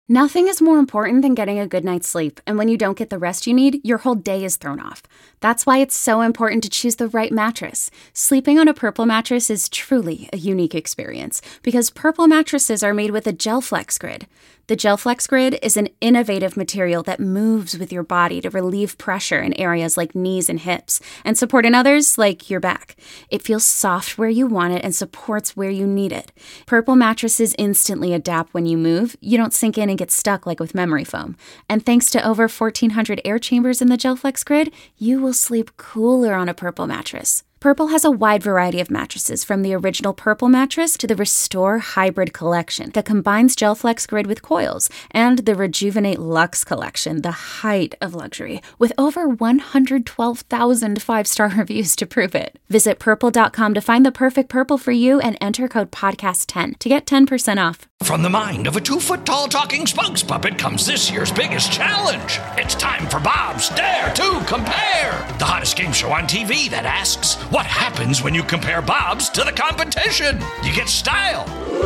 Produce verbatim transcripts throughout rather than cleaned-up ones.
Nothing is more important than getting a good night's sleep, and when you don't get the rest you need, your whole day is thrown off. That's why it's so important to choose the right mattress. Sleeping on a Purple mattress is truly a unique experience, because Purple mattresses are made with a GelFlex Grid. The GelFlex Grid is an innovative material that moves with your body to relieve pressure in areas like knees and hips, and support in others like your back. It feels soft where you want it and supports where you need it. Purple mattresses instantly adapt when you move. You don't sink in and get stuck like with memory foam. And thanks to over fourteen hundred air chambers in the GelFlex Grid, you will sleep cooler on a Purple mattress. Purple has a wide variety of mattresses, from the original Purple mattress to the Restore Hybrid collection that combines GelFlex Grid with coils, and the Rejuvenate Luxe collection, the height of luxury, with over one hundred twelve thousand five-star reviews to prove it. Visit purple dot com to find the perfect Purple for you and enter code podcast ten to get ten percent off. From the mind of a two-foot-tall talking spokes puppet comes this year's biggest challenge. It's time for Bob's Dare to Compare, the hottest game show on T V that asks, what happens when you compare Bob's to the competition? You get style.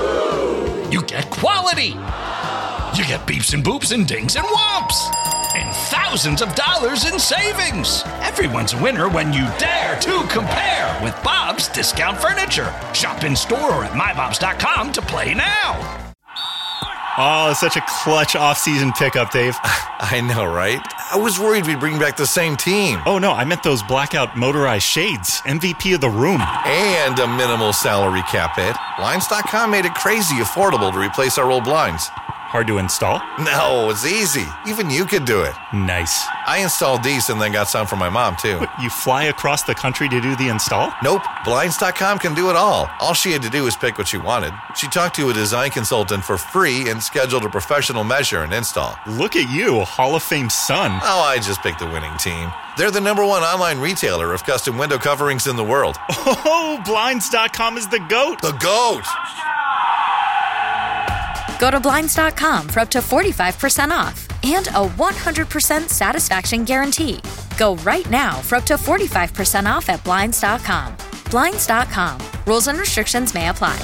You get quality. You get beeps and boops and dings and whomps. And thousands of dollars in savings. Everyone's a winner when you dare to compare with Bob's Discount Furniture. Shop in store or at my bobs dot com to play now. Oh, such a clutch off-season pickup, Dave. I know, right? I was worried we'd bring back the same team. Oh, no, I meant those blackout motorized shades. M V P of the room. And a minimal salary cap hit. Blinds dot com made it crazy affordable to replace our old blinds. Hard to install? No, it's easy. Even you could do it. Nice. I installed these and then got some for my mom, too. What, you fly across the country to do the install? Nope. Blinds dot com can do it all. All she had to do was pick what she wanted. She talked to a design consultant for free and scheduled a professional measure and install. Look at you, Hall of Fame son. Oh, I just picked the winning team. They're the number one online retailer of custom window coverings in the world. Oh, Blinds dot com is the GOAT. The GOAT! Go to Blinds dot com for up to forty-five percent off and a one hundred percent satisfaction guarantee. Go right now for up to forty-five percent off at Blinds dot com. Blinds dot com. Rules and restrictions may apply.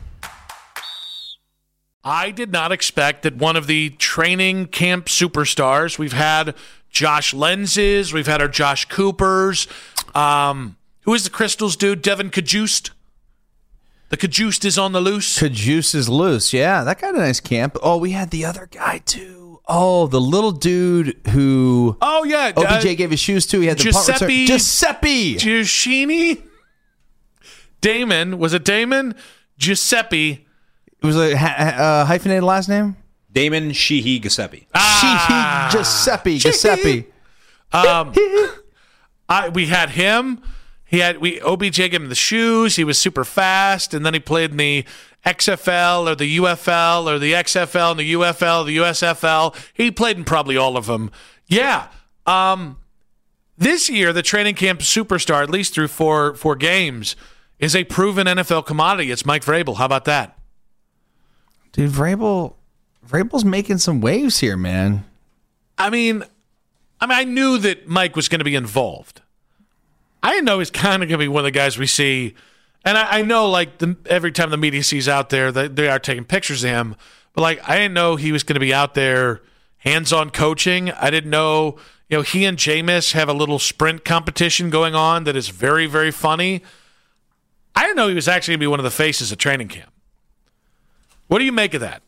I did not expect that one of the training camp superstars, we've had Josh Lenzes, we've had our Josh Coopers, um, who is the Crystals dude? Devin Cajuste? The Cajuste is on the loose. Cajuste is loose, yeah. That got a nice camp. Oh, we had the other guy, too. Oh, the little dude who Oh, yeah. O B J uh, gave his shoes to. He had the Giuseppe. Giuseppe. Giushini? Damon. Was it Damon? Giuseppe. It was a uh, hyphenated last name? Damon Sheehy Giuseppe. Ah. Sheehy Giuseppe. Giuseppe. Um, I, we had him. He had we O B J gave him the shoes. He was super fast, and then he played in the X F L or the U F L or the X F L and the U F L, the U S F L. He played in probably all of them. Yeah. Um, this year, the training camp superstar, at least through four four games, is a proven N F L commodity. It's Mike Vrabel. How about that? Dude, Vrabel, Vrabel's making some waves here, man. I mean, I mean, I knew that Mike was going to be involved. I didn't know he's kind of going to be one of the guys we see. And I, I know, like, the, every time the media sees out there, they, they are taking pictures of him. But, like, I didn't know he was going to be out there hands-on coaching. I didn't know, you know, he and Jameis have a little sprint competition going on that is very, very funny. I didn't know he was actually going to be one of the faces of training camp. What do you make of that?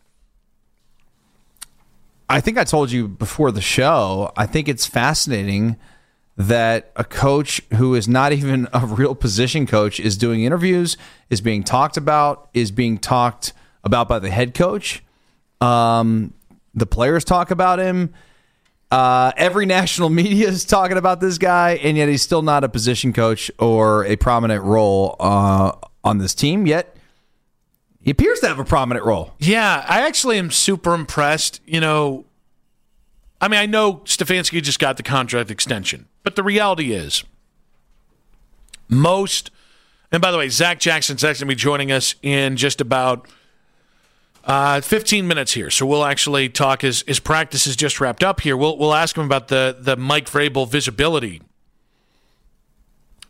I think I told you before the show, I think it's fascinating that a coach who is not even a real position coach is doing interviews, is being talked about, is being talked about by the head coach. Um, the players talk about him. Uh, every national media is talking about this guy, and yet he's still not a position coach or a prominent role uh, on this team. Yet he appears to have a prominent role. Yeah, I actually am super impressed. You know, I mean, I know Stefanski just got the contract extension. But the reality is, most, and by the way, Zach Jackson's actually going to be joining us in just about uh, fifteen minutes here. So we'll actually talk, his, his practice is just wrapped up here. We'll, we'll ask him about the, the Mike Vrabel visibility.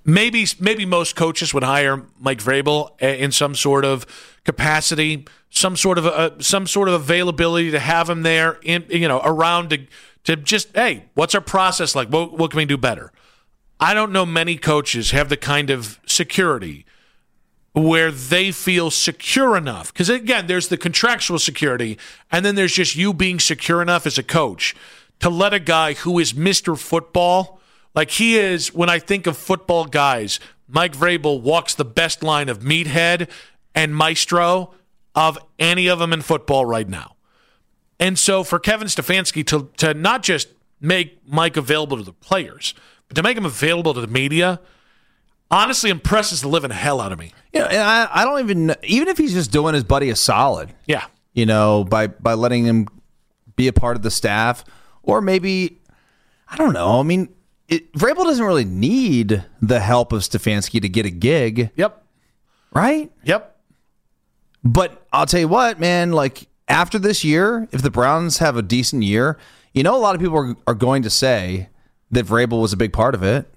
maybe maybe most coaches would hire Mike Vrabel in some sort of capacity, some sort of uh, some sort of availability to have him there, in, you know, around to to just, hey, what's our process like? What, what can we do better? I don't know many coaches have the kind of security where they feel secure enough. Because, again, there's the contractual security, and then there's just you being secure enough as a coach to let a guy who is Mister Football, like he is, when I think of football guys, Mike Vrabel walks the best line of meathead and maestro of any of them in football right now. And so for Kevin Stefanski to, to not just make Mike available to the players, but to make him available to the media, honestly impresses the living hell out of me. Yeah, and I, I don't even, even if he's just doing his buddy a solid, yeah, you know, by, by letting him be a part of the staff, or maybe, I don't know, I mean, it, Vrabel doesn't really need the help of Stefanski to get a gig. Yep. Right? Yep. But I'll tell you what, man, like, after this year, if the Browns have a decent year, you know, a lot of people are, are going to say that Vrabel was a big part of it.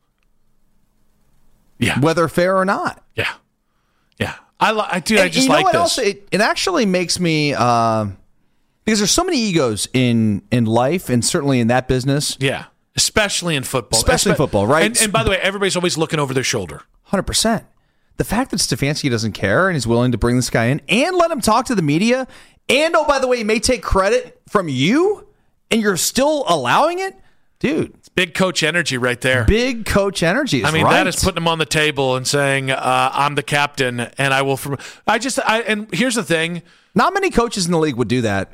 Yeah. Whether fair or not. Yeah. Yeah. I, li- I do. I just you know like what this. Else? It, it actually makes me, uh, because there's so many egos in, in life and certainly in that business. Yeah. Especially in football. Especially in football, right? And, and by the way, everybody's always looking over their shoulder. one hundred percent. The fact that Stefanski doesn't care and is willing to bring this guy in and let him talk to the media, and, oh, by the way, he may take credit from you, and you're still allowing it? Dude. It's big coach energy right there. Big coach energy is I mean, right. that is putting him on the table and saying, uh, I'm the captain, and I will... From, I just... I, and here's the thing. Not many coaches in the league would do that.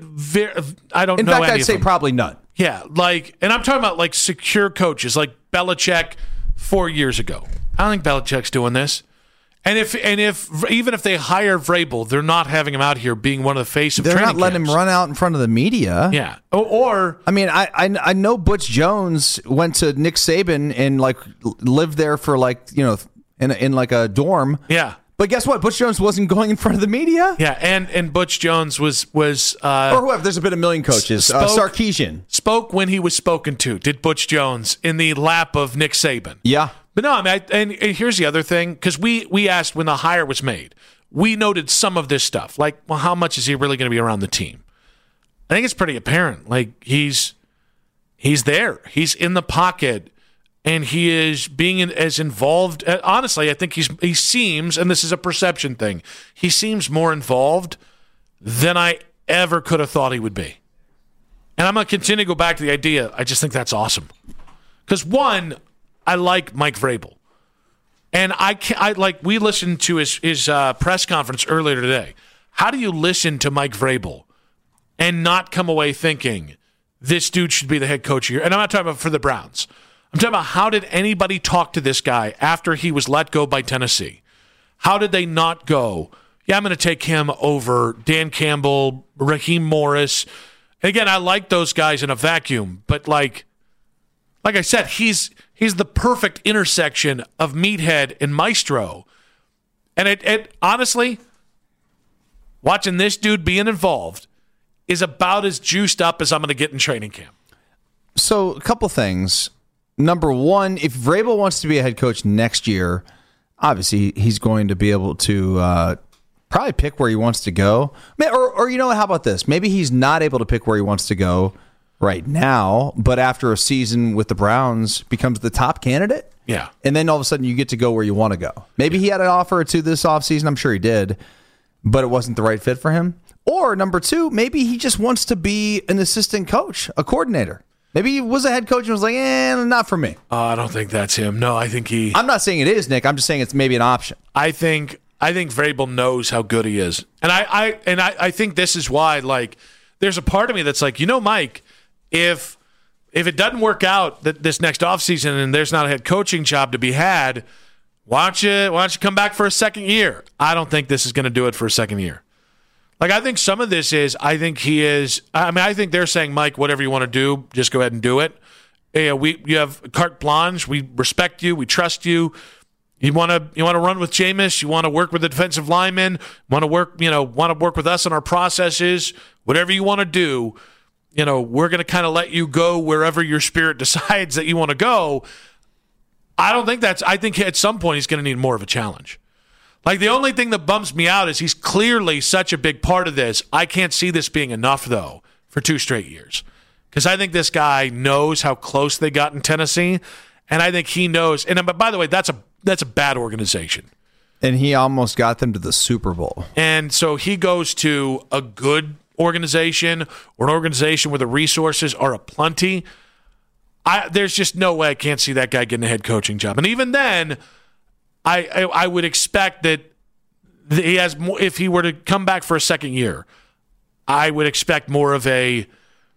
I don't in know fact, any I'd of say them. probably none. Yeah, like... And I'm talking about, like, secure coaches, like Belichick four years ago. I don't think Belichick's doing this. And if and if even if they hire Vrabel, they're not having him out here being one of the face of They're training not letting camps. him run out in front of the media. Yeah. Or, or I mean, I, I I know Butch Jones went to Nick Saban and like lived there for like, you know, in in like a dorm. yeah. But guess what? Butch Jones wasn't going in front of the media. Yeah, and, and Butch Jones was was uh, Or whoever. There's been a million coaches. Spoke, uh, Sarkisian spoke when he was spoken to. Did Butch Jones in the lap of Nick Saban? Yeah. But no, I mean, I, and, and here's the other thing, because we we asked when the hire was made, we noted some of this stuff, like, well, how much is he really going to be around the team? I think it's pretty apparent. Like he's he's there, he's in the pocket, and he is being in, as involved. Uh, honestly, I think he's he seems, and this is a perception thing, he seems more involved than I ever could have thought he would be. And I'm going to continue to go back to the idea. I just think that's awesome, because one, I like Mike Vrabel, and I can I like. We listened to his his uh, press conference earlier today. How do you listen to Mike Vrabel and not come away thinking this dude should be the head coach here? And I'm not talking about for the Browns. I'm talking about how did anybody talk to this guy after he was let go by Tennessee? How did they not go, yeah, I'm going to take him over Dan Campbell, Raheem Morris? And again, I like those guys in a vacuum, but like, like I said, he's. He's the perfect intersection of meathead and maestro. And it, it honestly, watching this dude being involved is about as juiced up as I'm going to get in training camp. So a couple things. Number one, if Vrabel wants to be a head coach next year, obviously he's going to be able to uh, probably pick where he wants to go. Or, or, you know, how about this? Maybe he's not able to pick where he wants to go right now, but after a season with the Browns becomes the top candidate. Yeah. And then all of a sudden you get to go where you want to go. Maybe he had an offer or two this offseason. I'm sure he did, but it wasn't the right fit for him. Or number two, maybe he just wants to be an assistant coach, a coordinator. Maybe he was a head coach and was like, eh, not for me. Uh, I don't think that's him. No, I think he... I'm not saying it is, Nick. I'm just saying it's maybe an option. I think I think Vrabel knows how good he is. And I, I and I, I think this is why, like, there's a part of me that's like, you know, Mike, If if it doesn't work out that this next offseason and there's not a head coaching job to be had, why don't you why don't you come back for a second year? I don't think this is going to do it for a second year. Like, I think some of this is, I think he is, I mean, I think they're saying, Mike, whatever you want to do, just go ahead and do it. Yeah, we you have carte blanche. We respect you. We trust you. You want to you want to run with Jameis. You want to work with the defensive linemen. Want to work you know want to work with us on our processes. Whatever you want to do. You know, we're going to kind of let you go wherever your spirit decides that you want to go. I don't think that's, I think at some point he's going to need more of a challenge. Like, the only thing that bums me out is he's clearly such a big part of this. I can't see this being enough, though, for two straight years. Because I think this guy knows how close they got in Tennessee, and I think he knows. And by the way, that's a that's a bad organization. And he almost got them to the Super Bowl. And so he goes to a good organization or an organization where the resources are aplenty. I, there's just no way I can't see that guy getting a head coaching job. And even then, I, I I would expect that he has more, if he were to come back for a second year, I would expect more of a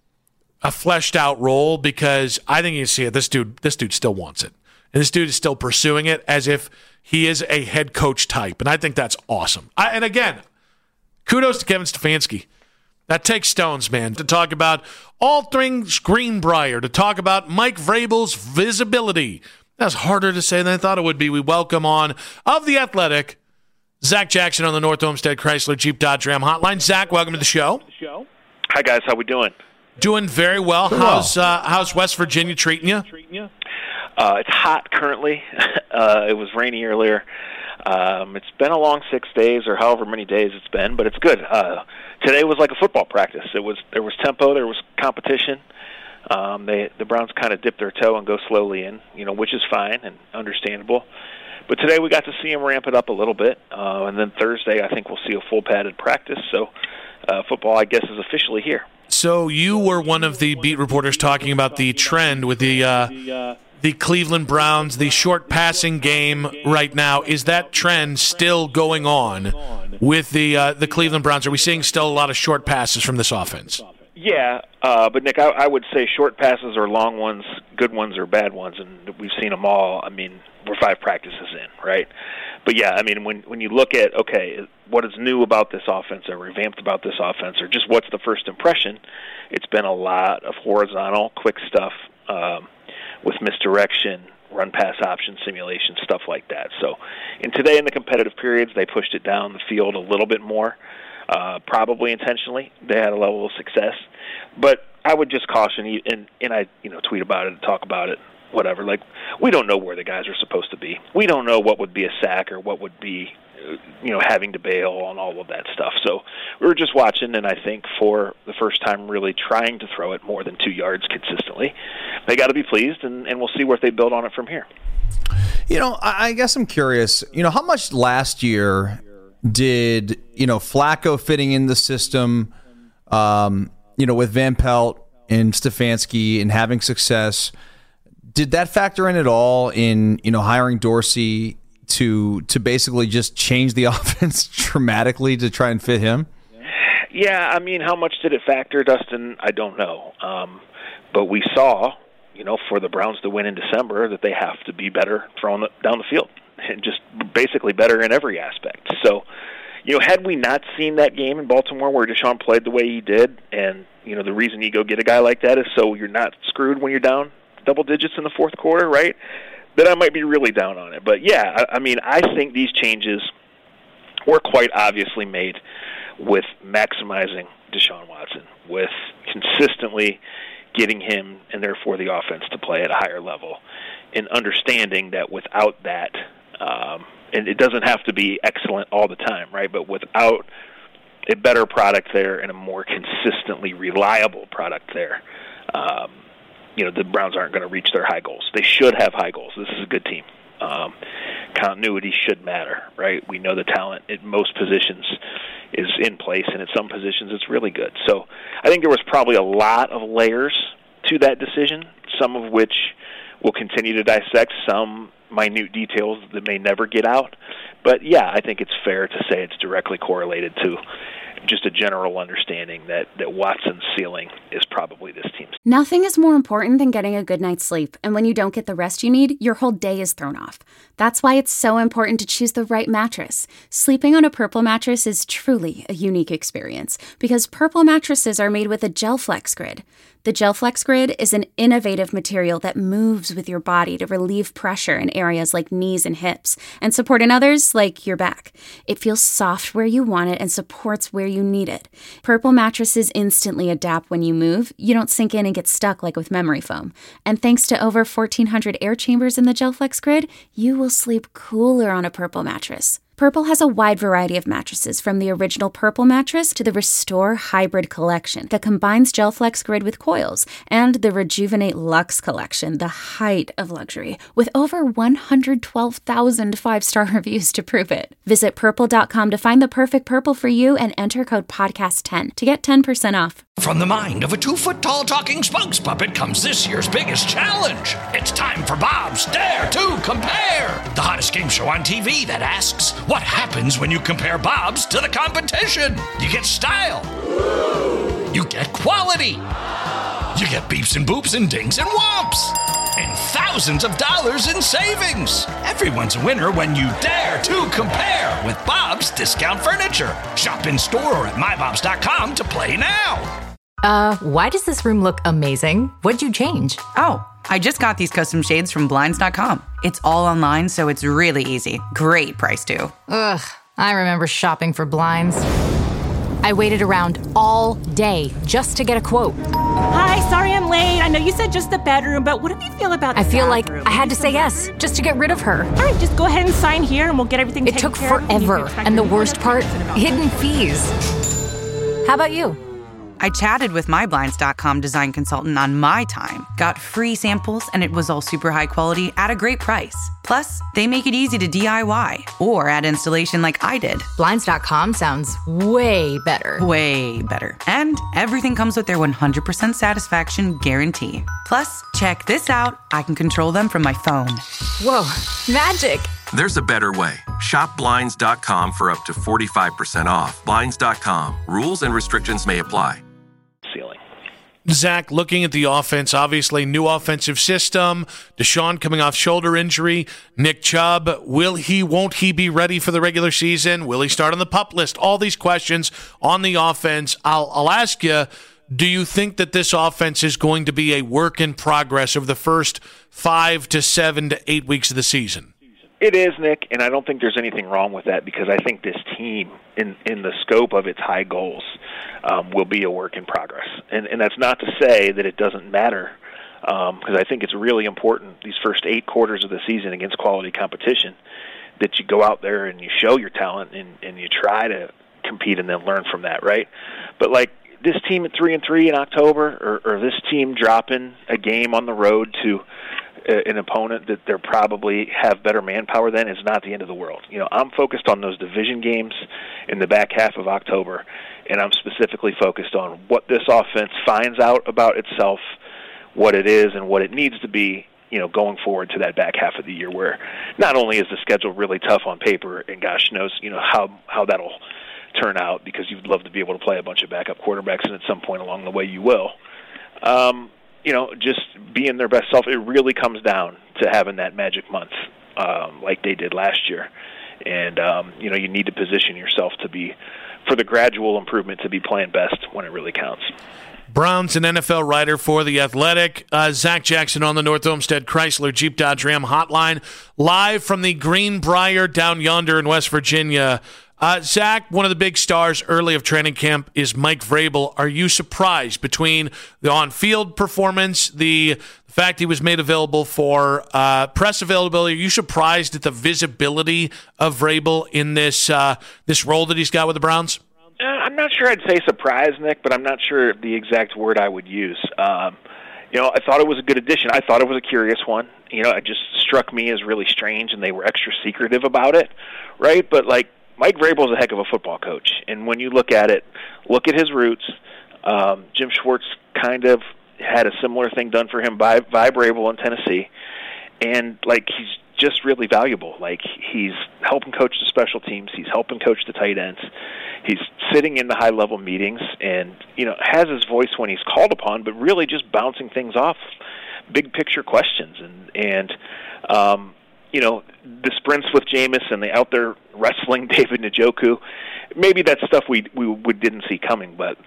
a fleshed out role, because I think you see it. This dude, this dude still wants it, and this dude is still pursuing it as if he is a head coach type, and I think that's awesome. I, and again, kudos to Kevin Stefanski. That takes stones, man, to talk about all things Greenbrier, to talk about Mike Vrabel's visibility. That's harder to say than I thought it would be. We welcome on of The Athletic, Zach Jackson on the North Olmsted Chrysler Jeep Dodge Ram hotline. Zach, welcome to the show. Hi, guys. How we doing? Doing very well. Very how's well. Uh, how's West Virginia treating you? Uh, it's hot currently. uh, it was rainy earlier. Um, it's been a long six days or however many days it's been, but it's good. Uh, today was like a football practice. It was there was tempo, there was competition. Um, they the Browns kind of dip their toe and go slowly in, you know, which is fine and understandable. But today we got to see them ramp it up a little bit, uh, and then Thursday I think we'll see a full padded practice. So uh, football, I guess, is officially here. So you were one of the beat reporters talking about the trend with the uh, the Cleveland Browns, the short passing game right now. Is that trend still going on with the uh, the Cleveland Browns? Are we seeing still a lot of short passes from this offense? Yeah, uh, but Nick, I, I would say short passes or long ones, good ones or bad ones, and we've seen them all. I mean, we're five practices in, right? But yeah, I mean, when when you look at, okay, what is new about this offense or revamped about this offense, or just what's the first impression, it's been a lot of horizontal, quick stuff um, with misdirection, run-pass option simulation, stuff like that. So, and today in the competitive periods, they pushed it down the field a little bit more. Uh, probably intentionally. They had a level of success. But I would just caution you, and, and I you know, tweet about it, talk about it, whatever. Like, we don't know where the guys are supposed to be. We don't know what would be a sack or what would be, you know, having to bail on all of that stuff. So we were just watching, and I think for the first time really trying to throw it more than two yards consistently. They got to be pleased, and, and we'll see what they build on it from here. You know, I, I guess I'm curious, you know, how much last year did, you know, Flacco fitting in the system, um, you know, with Van Pelt and Stefanski and having success, did that factor in at all in, you know, hiring Dorsey to to basically just change the offense dramatically to try and fit him? Yeah, I mean, how much did it factor, Dustin? I don't know. Um, but we saw, you know, for the Browns to win in December, that they have to be better throwing the, down the field. And just basically better in every aspect. So, you know, had we not seen that game in Baltimore where Deshaun played the way he did, and, you know, the reason you go get a guy like that is so you're not screwed when you're down double digits in the fourth quarter, right? Then I might be really down on it. But, yeah, I, I mean, I think these changes were quite obviously made with maximizing Deshaun Watson, with consistently getting him and therefore the offense to play at a higher level, and understanding that without that, Um, and it doesn't have to be excellent all the time, right? But without a better product there and a more consistently reliable product there, um, you know, the Browns aren't going to reach their high goals. They should have high goals. This is a good team. Um, continuity should matter, right? We know the talent at most positions is in place, and at some positions it's really good. So I think there was probably a lot of layers to that decision, some of which we'll continue to dissect, some minute details that may never get out. But, yeah, I think it's fair to say it's directly correlated to just a general understanding that, that Watson's ceiling is probably this team's. Nothing is more important than getting a good night's sleep, and when you don't get the rest you need, your whole day is thrown off. That's why it's so important to choose the right mattress. Sleeping on a Purple mattress is truly a unique experience, because Purple mattresses are made with a Gel Flex grid. The GelFlex Grid is an innovative material that moves with your body to relieve pressure in areas like knees and hips and support in others like your back. It feels soft where you want it and supports where you need it. Purple mattresses instantly adapt when you move. You don't sink in and get stuck like with memory foam. And thanks to over fourteen hundred air chambers in the GelFlex Grid, you will sleep cooler on a Purple mattress. Purple has a wide variety of mattresses, from the original Purple mattress to the Restore Hybrid collection that combines GelFlex Grid with coils, and the Rejuvenate Luxe collection, the height of luxury, with over one hundred twelve thousand five-star reviews to prove it. Visit purple dot com to find the perfect Purple for you and enter code podcast ten to get ten percent off. From the mind of a two-foot-tall talking spokes puppet comes this year's biggest challenge. It's time for Bob's Dare to Compare, the hottest game show on T V that asks, what happens when you compare Bob's to the competition? You get style. You get quality. You get beeps and boops and dings and whomps. And thousands of dollars in savings. Everyone's a winner when you dare to compare with Bob's Discount Furniture. Shop in store or at my bobs dot com to play now. Uh, why does this room look amazing? What'd you change? Oh, I just got these custom shades from blinds dot com. It's all online, so it's really easy. Great price, too. Ugh, I remember shopping for blinds. I waited around all day just to get a quote. Hi, sorry I'm late. I know you said just the bedroom, but what do you feel about the I feel bathroom? like I had to say yes just to get rid of her. All right, just go ahead and sign here and we'll get everything It taken took care of. forever, and the worst part, hidden fees. How about you? I chatted with my blinds dot com design consultant on my time, got free samples, and it was all super high quality at a great price. Plus, they make it easy to D I Y or add installation like I did. blinds dot com sounds way better. Way better. And everything comes with their one hundred percent satisfaction guarantee. Plus, check this out. I can control them from my phone. Whoa, magic. There's a better way. Shop blinds dot com for up to forty-five percent off. blinds dot com. Rules and restrictions may apply. Ceiling. Zach, looking at the offense, obviously new offensive system, Deshaun coming off shoulder injury, Nick Chubb, will he, won't he be ready for the regular season? Will he start on the PUP list? All these questions on the offense. I'll, I'll ask you, do you think that this offense is going to be a work in progress over the first five to seven to eight weeks of the season? It is, Nick, and I don't think there's anything wrong with that because I think this team, in, in the scope of its high goals, um, will be a work in progress. And, and that's not to say that it doesn't matter because um, I think it's really important these first eight quarters of the season against quality competition that you go out there and you show your talent and, and you try to compete and then learn from that, right? But, like, this team at three and three in October or, or this team dropping a game on the road to an opponent that they're probably have better manpower than is not the end of the world. You know, I'm focused on those division games in the back half of October, and I'm specifically focused on what this offense finds out about itself, what it is, and what it needs to be, you know, going forward to that back half of the year where not only is the schedule really tough on paper, and gosh knows, you know, how, how that'll turn out because you'd love to be able to play a bunch of backup quarterbacks, and at some point along the way you will. Um, you know, just being their best self, it really comes down to having that magic month um, like they did last year. And, um, you know, you need to position yourself to be, for the gradual improvement, to be playing best when it really counts. Brown's an N F L writer for The Athletic. Uh, Zach Jackson on the North Olmsted Chrysler Jeep Dodge Ram hotline, live from the Greenbrier down yonder in West Virginia. Uh, Zach, one of the big stars early of training camp is Mike Vrabel. Are you surprised between the on-field performance, the fact he was made available for uh, press availability? Are you surprised at the visibility of Vrabel in this uh, this role that he's got with the Browns? Uh, I'm not sure I'd say surprised, Nick, but I'm not sure the exact word I would use. Um, you know, I thought it was a good addition. I thought it was a curious one. You know, it just struck me as really strange, and they were extra secretive about it, right? But, like, Mike Vrabel is a heck of a football coach, and when you look at it, look at his roots. Um, Jim Schwartz kind of had a similar thing done for him by, by Vrabel in Tennessee, and like he's just really valuable. Like he's helping coach the special teams, he's helping coach the tight ends, he's sitting in the high level meetings, and you know has his voice when he's called upon, but really just bouncing things off, big picture questions, and and. Um, You know, the sprints with Jameis and the out there wrestling David Njoku, maybe that's stuff we we, we didn't see coming, but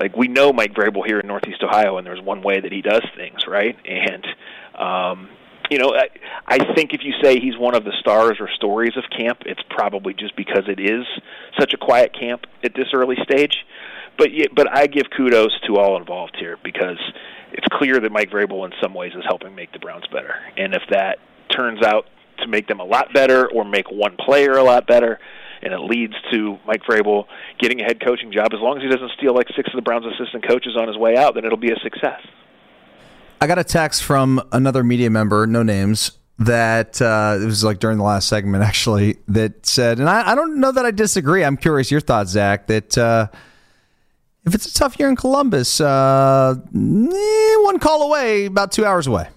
like we know Mike Vrabel here in Northeast Ohio, and there's one way that he does things, right? And um, you know, I, I think if you say he's one of the stars or stories of camp, it's probably just because it is such a quiet camp at this early stage. But but I give kudos to all involved here because it's clear that Mike Vrabel in some ways is helping make the Browns better. And if that turns out to make them a lot better or make one player a lot better, and it leads to Mike Vrabel getting a head coaching job, as long as he doesn't steal like six of the Browns' assistant coaches on his way out, then it'll be a success. I got a text from another media member, no names, that uh, it was like during the last segment, actually, that said, and I, I don't know that I disagree. I'm curious your thoughts, Zach, that uh, if it's a tough year in Columbus, uh, one call away, about two hours away.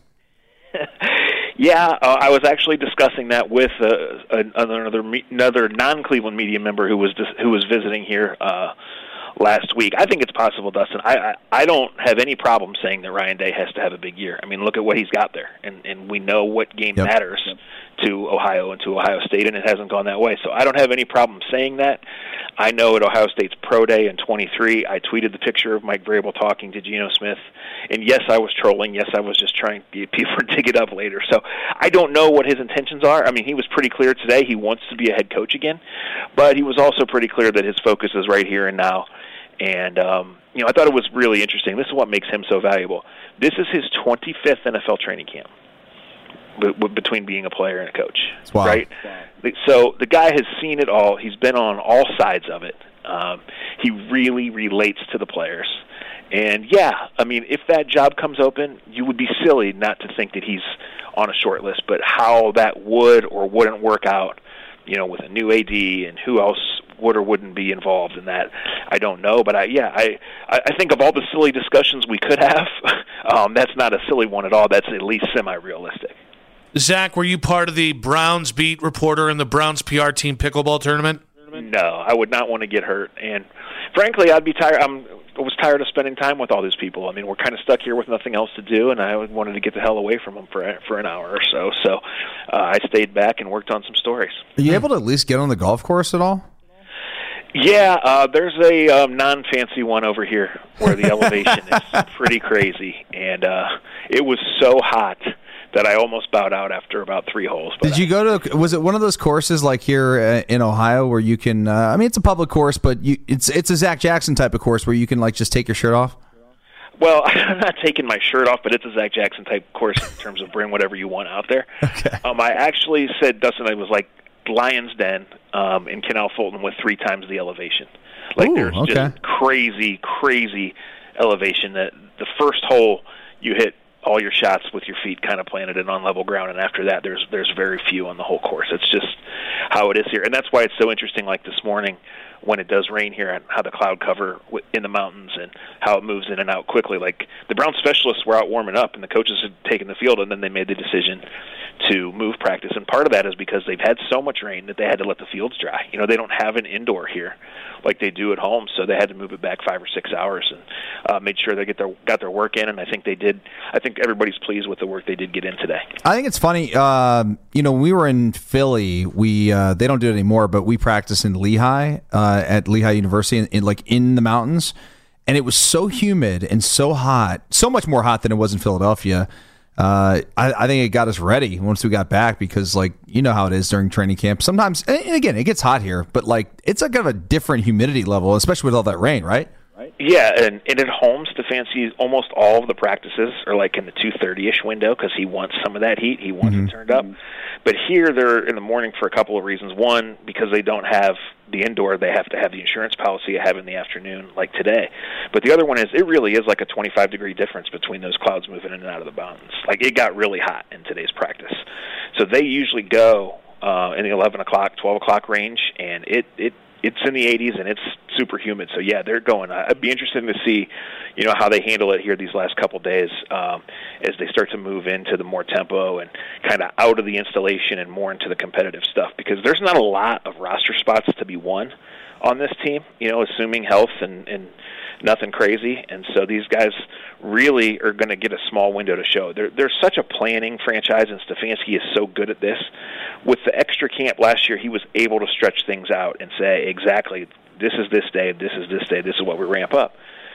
Yeah, uh, I was actually discussing that with uh, another another non-Cleveland media member who was who was visiting here uh, last week. I think it's possible, Dustin. I, I I don't have any problem saying that Ryan Day has to have a big year. I mean, look at what he's got there, and and we know what game yep. matters yep. to Ohio and to Ohio State, and it hasn't gone that way. So I don't have any problem saying that. I know at Ohio State's Pro Day in twenty-three, I tweeted the picture of Mike Vrabel talking to Geno Smith. And yes, I was trolling. Yes, I was just trying to get people to dig it up later. So I don't know what his intentions are. I mean, he was pretty clear today he wants to be a head coach again. But he was also pretty clear that his focus is right here and now. And, um, you know, I thought it was really interesting. This is what makes him so valuable. This is his twenty-fifth N F L training camp b- between being a player and a coach. Wow. Right? So the guy has seen it all. He's been on all sides of it. Um, he really relates to the players. And, yeah, I mean, if that job comes open, you would be silly not to think that he's on a short list. But how that would or wouldn't work out, you know, with a new A D and who else would or wouldn't be involved in that, I don't know. But, I, yeah, I, I think of all the silly discussions we could have, um, that's not a silly one at all. That's at least semi-realistic. Zach, were you part of the Browns beat reporter in the Browns P R team pickleball tournament? No, I would not want to get hurt. And, frankly, I'd be tired. I'm I was tired of spending time with all these people. I mean, we're kind of stuck here with nothing else to do, and I wanted to get the hell away from them for for an hour or so. So uh, I stayed back and worked on some stories. Are you able to at least get on the golf course at all? Yeah, uh, there's a um, non-fancy one over here where the elevation is pretty crazy, and uh, it was so hot that I almost bowed out after about three holes. But Did you go to? Was it one of those courses like here uh, in Ohio where you can? Uh, I mean, it's a public course, but you, it's it's a Zach Jackson type of course where you can like just take your shirt off. Well, I'm not taking my shirt off, but it's a Zach Jackson type course in terms of bring whatever you want out there. Okay. Um, I actually said, Dustin, I was like Lion's Den um, in Canal Fulton with three times the elevation. Like Ooh, there's okay. just crazy, crazy elevation. That the first hole you hit all your shots with your feet kind of planted in on level ground, and after that there's there's very few on the whole course. It's just how it is here, and that's why it's so interesting, like this morning when it does rain here, and how the cloud cover in the mountains and how it moves in and out quickly. Like the Brown specialists were out warming up, and the coaches had taken the field, and then they made the decision to move practice, and part of that is because they've had so much rain that they had to let the fields dry. You know, they don't have an indoor here like they do at home, so they had to move it back five or six hours and uh, made sure they get their got their work in, and I think they did. I think everybody's pleased with the work they did get in today. I think it's funny. Uh, you know, when we were in Philly, we uh, they don't do it anymore, but we practiced in Lehigh uh, at Lehigh University, in, in like in the mountains, and it was so humid and so hot, so much more hot than it was in Philadelphia. Uh, I, I think it got us ready once we got back because, like, you know how it is during training camp. Sometimes, and again, it gets hot here, but like it's like kind of a different humidity level, especially with all that rain, right? Yeah, and, and at home, Stefanski, almost all of the practices are like in the two thirty-ish window because he wants some of that heat. He wants Mm-hmm. it turned up. But here they're in the morning for a couple of reasons. One, because they don't have the indoor, they have to have the insurance policy I have in the afternoon, like today. But the other one is it really is like a twenty-five degree difference between those clouds moving in and out of the mountains. Like it got really hot in today's practice. So they usually go uh, in the eleven o'clock, twelve o'clock range, and it, it it's in the eighties and it's super humid. So yeah, they're going. I'd be interested to see, you know, how they handle it here these last couple days um, as they start to move into the more tempo and kind of out of the installation and more into the competitive stuff. Because there's not a lot of roster spots to be won on this team, you know, assuming health and, and nothing crazy. And so these guys really are going to get a small window to show. They're, they're such a planning franchise, and Stefanski is so good at this. With the extra camp last year, he was able to stretch things out and say, exactly, this is this day, this is this day, this is what we ramp up.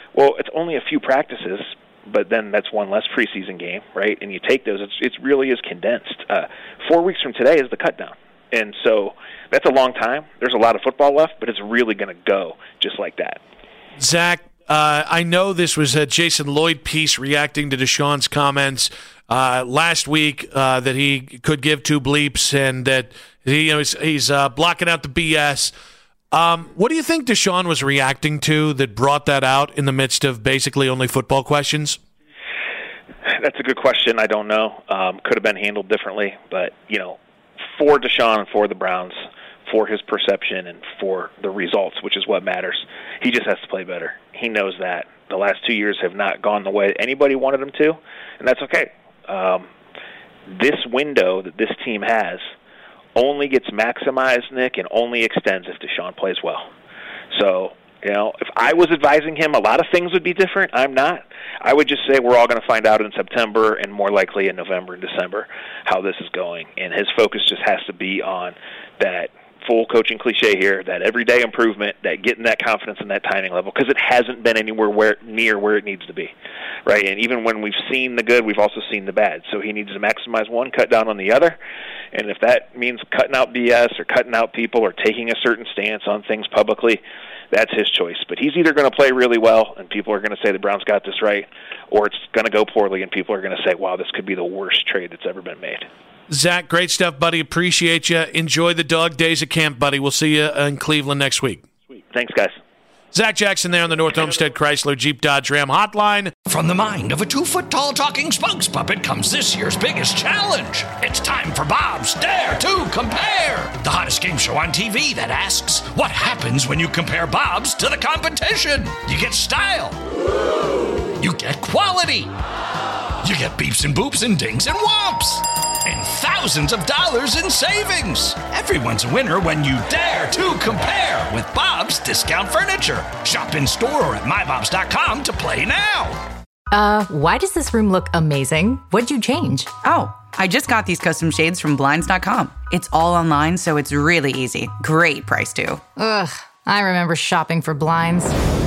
Well, it's only a few practices, but then that's one less preseason game, right? And you take those, it's, it really is condensed. Uh, four weeks from today is the cut down. And so that's a long time. There's a lot of football left, but it's really going to go just like that. Zach, uh, I know this was a Jason Lloyd piece reacting to Deshaun's comments uh, last week uh, that he could give two bleeps and that he, you know, he's, he's uh, blocking out the B S. Um, what do you think Deshaun was reacting to that brought that out in the midst of basically only football questions? That's a good question. I don't know. Um, could have been handled differently, but, you know, for Deshaun and for the Browns, for his perception and for the results, which is what matters, he just has to play better. He knows that. The last two years have not gone the way anybody wanted him to, and that's okay. Um, this window that this team has only gets maximized, Nick, and only extends if Deshaun plays well. So, you know, if I was advising him, a lot of things would be different. I'm not. I would just say we're all going to find out in September and more likely in November and December how this is going. And his focus just has to be on that full coaching cliche here, that everyday improvement, that getting that confidence and that timing level, because it hasn't been anywhere where, near where it needs to be, right? And even when we've seen the good, we've also seen the bad. So he needs to maximize one, cut down on the other. And if that means cutting out B S or cutting out people or taking a certain stance on things publicly, that's his choice. But he's either going to play really well and people are going to say the Browns got this right, or it's going to go poorly and people are going to say, wow, this could be the worst trade that's ever been made. Zach, great stuff, buddy. Appreciate you. Enjoy the dog days at camp, buddy. We'll see you in Cleveland next week. Sweet. Thanks, guys. Zach Jackson there on the North Homestead Chrysler Jeep Dodge Ram hotline. From the mind of a two-foot-tall talking spokes puppet comes this year's biggest challenge. It's time for Bob's Dare to Compare, the hottest game show on T V that asks, what happens when you compare Bob's to the competition? You get style. You get quality. You get beeps and boops and dings and whomps. And thousands of dollars in savings. Everyone's a winner when you dare to compare with Bob's Discount Furniture. Shop in store or at my bobs dot com to play now. Uh, why does this room look amazing? What'd you change? Oh, I just got these custom shades from blinds dot com. It's all online, so it's really easy. Great price, too. Ugh, I remember shopping for blinds.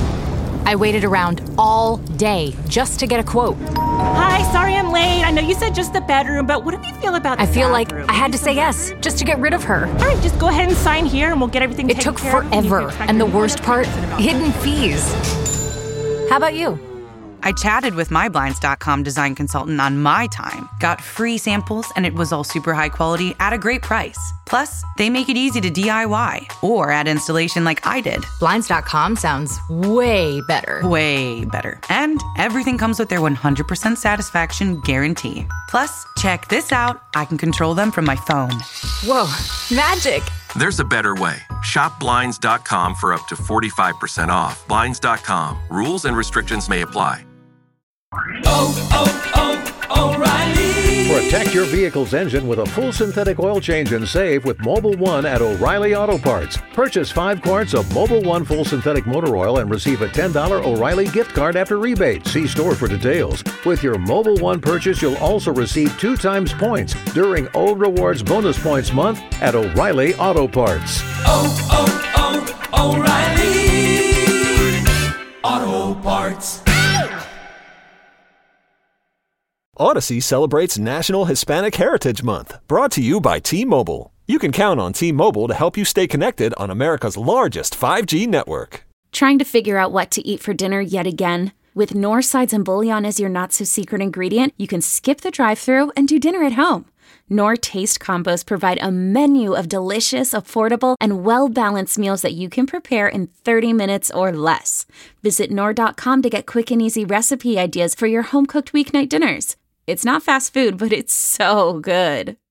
I waited around all day just to get a quote. Hi, sorry I'm late. I know you said just the bedroom, but what do you feel about the I feel bathroom? like I had to say yes just to get rid of her. All right, just go ahead and sign here and we'll get everything It taken took care of. forever, and the worst part, hidden fees. How about you? I chatted with my blinds dot com design consultant on my time, got free samples, and it was all super high quality at a great price. Plus, they make it easy to D I Y or add installation like I did. blinds dot com sounds way better. Way better. And everything comes with their one hundred percent satisfaction guarantee. Plus, check this out. I can control them from my phone. Whoa, magic. There's a better way. Shop blinds dot com for up to forty-five percent off. blinds dot com. Rules and restrictions may apply. Oh, oh, oh, O'Reilly. Protect your vehicle's engine with a full synthetic oil change and save with Mobil one at O'Reilly Auto Parts. Purchase five quarts of Mobil one full synthetic motor oil and receive a ten dollars O'Reilly gift card after rebate. See store for details. With your Mobil one purchase, you'll also receive two times points during O Rewards Bonus Points Month at O'Reilly Auto Parts. Oh, oh, oh, O'Reilly Auto Parts. Odyssey celebrates National Hispanic Heritage Month, brought to you by T-Mobile. You can count on T-Mobile to help you stay connected on America's largest five G network. Trying to figure out what to eat for dinner yet again? With Knorr sides and bouillon as your not-so-secret ingredient, you can skip the drive-thru and do dinner at home. Knorr Taste Combos provide a menu of delicious, affordable, and well-balanced meals that you can prepare in thirty minutes or less. Visit Knorr dot com to get quick and easy recipe ideas for your home-cooked weeknight dinners. It's not fast food, but it's so good.